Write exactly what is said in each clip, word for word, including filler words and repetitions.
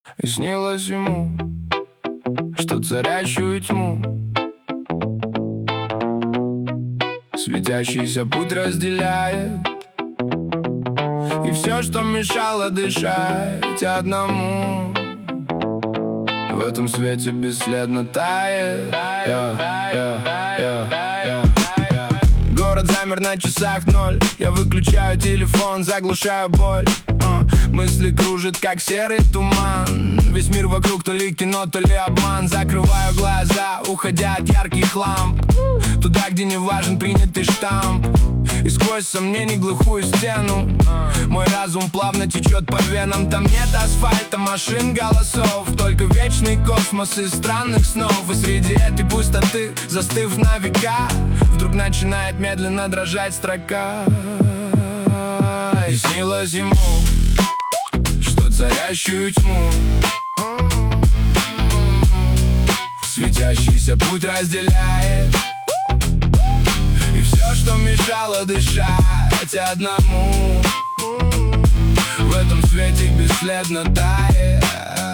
И снилось ему, что царящую тьму светящийся путь разделяет, и все, что мешало дышать одному, в этом свете бесследно тает. yeah, yeah, yeah, yeah, yeah. Город замер на часах ноль. Я выключаю телефон, заглушаю боль. uh, Мысли кружат, как серый туман. Весь мир вокруг то ли кино, то ли обман. Закрываю глаза, уходя от ярких ламп, туда, где не важен принятый штамп. И сквозь сомнений глухую стену мой разум плавно течет по венам. Там нет асфальта, машин, голосов, только вечный космос из странных снов. И среди этой пустоты, застыв на века, вдруг начинает медленно дрожать строка. И снилось ему, что царящую тьму светящийся путь разделяет, и все, что мешало дышать одному, в этом свете бесследно тает.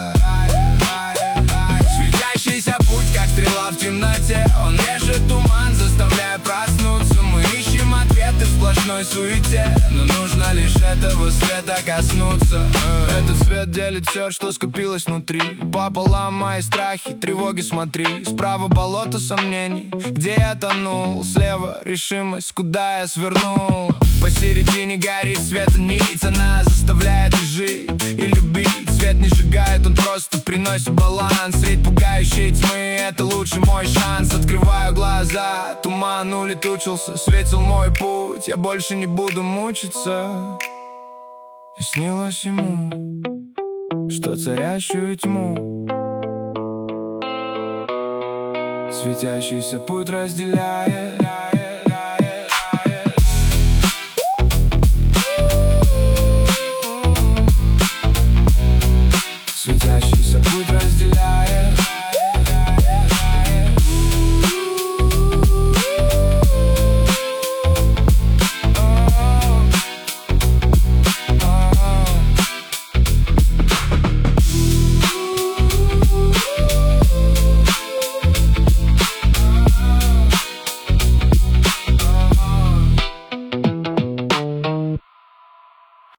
Светящийся путь, как стрела в темноте, он режет туман, заставляя проснуться. Мы ищем ответы в сплошной суете, но нужно лишь этого света коснуться. Этот свет делит все, что скопилось внутри, пополам мои страхи, тревоги, смотри. Справа болото сомнений, где я тонул, слева решимость, куда я свернул. Посередине горит свет нить, она заставляет и жить, и любить. Свет не сжигает, он просто приносит баланс. Средь пугающей тьмы, это лучший мой шанс. Открываю глаза, туман улетучился, светил мой путь, я больше не буду мучиться. И снилось ему, что царящую тьму светящийся путь разделяет,